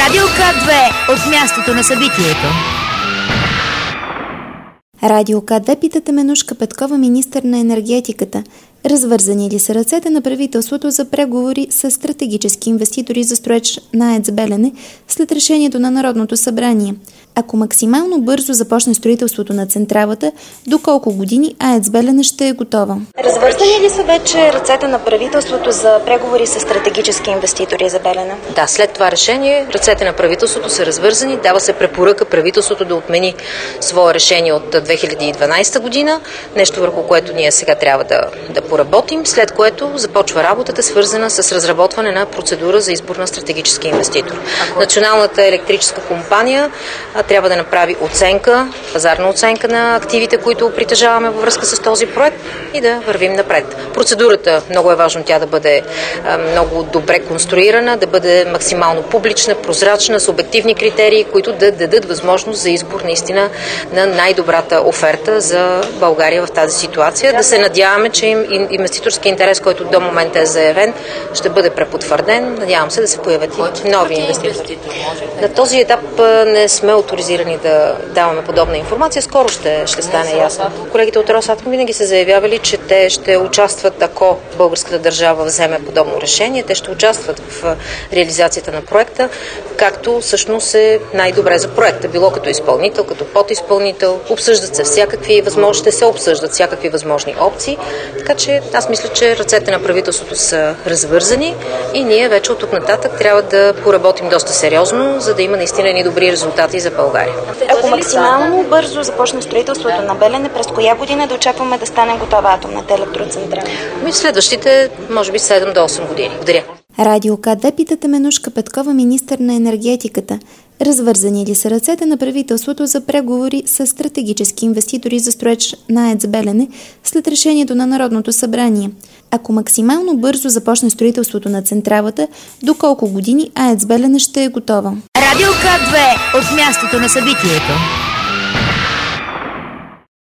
Радио К2 от мястото на събитието. Радио К2 пита Теменужка Петкова, министър на енергетиката. Развързани ли са ръцете на правителството за преговори с стратегически инвеститори за строеж на АЕЦ Белене след решението на Народното събрание? Ако максимално бързо започне строителството на централата, до колко години АЕЦ Белене ще е готова? Развързани ли са вече ръцете на правителството за преговори с стратегически инвеститори за Белене? Да, след това решение ръцете на правителството са развързани. Дава се препоръка правителството да отмени свое решение от 2012 година, нещо върху което ние сега трябва да поработим, след което започва работата, свързана с разработване на процедура за избор на стратегически инвеститор. Националната електрическа компания трябва да направи пазарна оценка на активите, които притежаваме във връзка с този проект и да вървим напред. Процедурата, много е важно тя да бъде много добре конструирана, да бъде максимално публична, прозрачна, с обективни критерии, които да дадат възможност за избор наистина на най-добрата оферта за България в тази ситуация. Да се надяваме, че инвеститорски интерес, който до момента е заявен, ще бъде препотвърден. Надявам се да се появят и нови инвеститори. На този етап не сме авторизирани да даваме подобна информация. Скоро ще стане ясно. Колегите от Росатом винаги са заявявали, че те ще участват, ако българската държава вземе подобно решение. Те ще участват в реализацията на проекта, както всъщност е най-добре за проекта. Било като изпълнител, като подизпълнител. Ще се обсъждат всякакви възможни опции. Така че аз мисля, че ръцете на правителството са развързани и ние вече от тук нататък трябва да поработим доста сериозно, за да има наистина едни добри резултати за България. Ако максимално бързо започне строителството на Белене, през коя година да очакваме да стане готова атомната електроцентрала? В следващите, може би 7 до 8 години. Благодаря. Радио К2 пита Теменужка Петкова, министър на енергетиката. Развързани ли са ръцете на правителството за преговори с стратегически инвеститори за строеж на АЕЦ Белене след решението на Народното събрание? Ако максимално бързо започне строителството на централата, до колко години АЕЦ Белене ще е готова? Радио К2 от мястото на събитието.